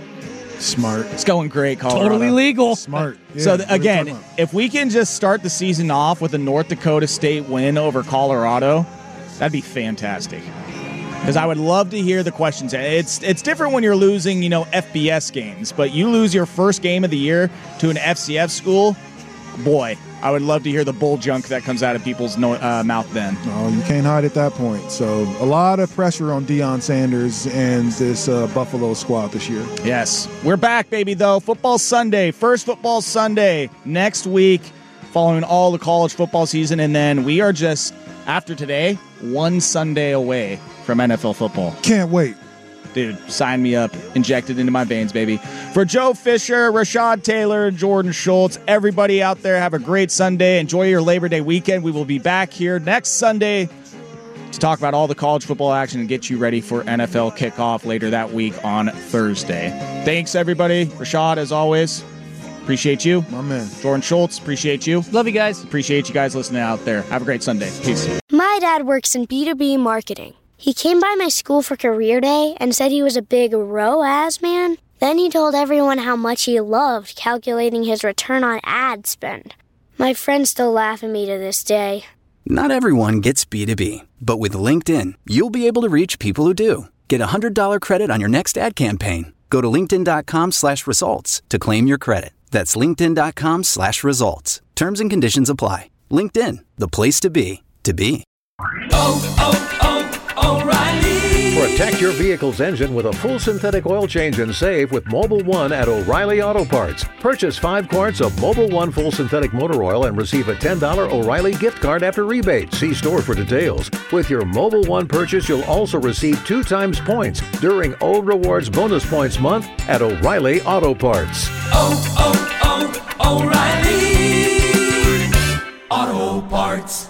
Smart. It's going great, Colorado. Totally legal. Smart. Yeah, so, th- again, if we can just start the season off with a North Dakota State win over Colorado, that'd be fantastic. Because I would love to hear the questions. It's it's different when you're losing, you know, F B S games, but you lose your first game of the year to an F C F school, boy, I would love to hear the bull junk that comes out of people's no, uh, mouth then. No, you can't hide at that point. So a lot of pressure on Deion Sanders and this uh, Buffalo squad this year. Yes. We're back, baby, though. Football Sunday, first Football Sunday next week, following all the college football season. And then we are just, after today, one Sunday away from N F L football. Can't wait. Dude, sign me up. Inject it into my veins, baby. For Joe Fisher, Rashad Taylor, and Jordan Schultz, everybody out there, have a great Sunday. Enjoy your Labor Day weekend. We will be back here next Sunday to talk about all the college football action and get you ready for N F L kickoff later that week on Thursday. Thanks, everybody. Rashad, as always, appreciate you. My man. Jordan Schultz, appreciate you. Love you guys. Appreciate you guys listening out there. Have a great Sunday. Peace. My dad works in B two B marketing. He came by my school for career day and said he was a big R O A S man. Then he told everyone how much he loved calculating his return on ad spend. My friends still laugh at me to this day. Not everyone gets B two B, but with LinkedIn, you'll be able to reach people who do. Get a one hundred dollars credit on your next ad campaign. Go to linkedin.com slash results to claim your credit. That's linkedin.com slash results. Terms and conditions apply. LinkedIn, the place to be, to be. Oh, oh, oh, O'Reilly. Protect your vehicle's engine with a full synthetic oil change and save with Mobil one at O'Reilly Auto Parts. Purchase five quarts of Mobil one full synthetic motor oil and receive a ten dollars O'Reilly gift card after rebate. See store for details. With your Mobil one purchase, you'll also receive two times points during O Rewards Bonus Points Month at O'Reilly Auto Parts. Oh, oh, oh, O'Reilly Auto Parts.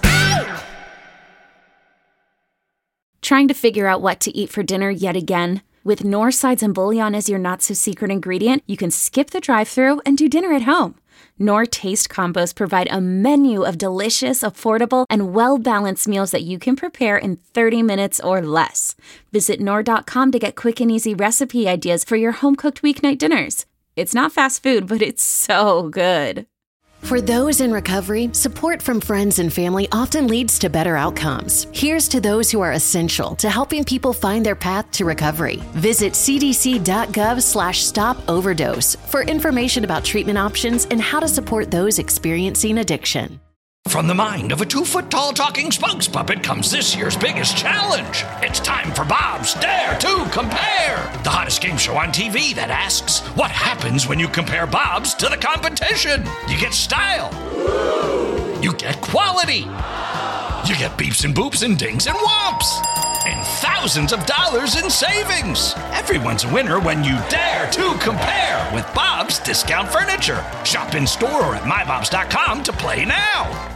Trying to figure out what to eat for dinner yet again? With Knorr Sides and Bouillon as your not-so-secret ingredient, you can skip the drive-thru and do dinner at home. Knorr Taste Combos provide a menu of delicious, affordable, and well-balanced meals that you can prepare in thirty minutes or less. Visit Knorr dot com to get quick and easy recipe ideas for your home-cooked weeknight dinners. It's not fast food, but it's so good. For those in recovery, support from friends and family often leads to better outcomes. Here's to those who are essential to helping people find their path to recovery. Visit cdc.gov slash stop overdose for information about treatment options and how to support those experiencing addiction. From the mind of a two-foot-tall talking spokes puppet comes this year's biggest challenge. It's time for Bob's Dare to Compare, the hottest game show on T V that asks, what happens when you compare Bob's to the competition? You get style. You get quality. You get beeps and boops and dings and whomps. And thousands of dollars in savings. Everyone's a winner when you dare to compare with Bob's Discount Furniture. Shop in store or at my bobs dot com to play now.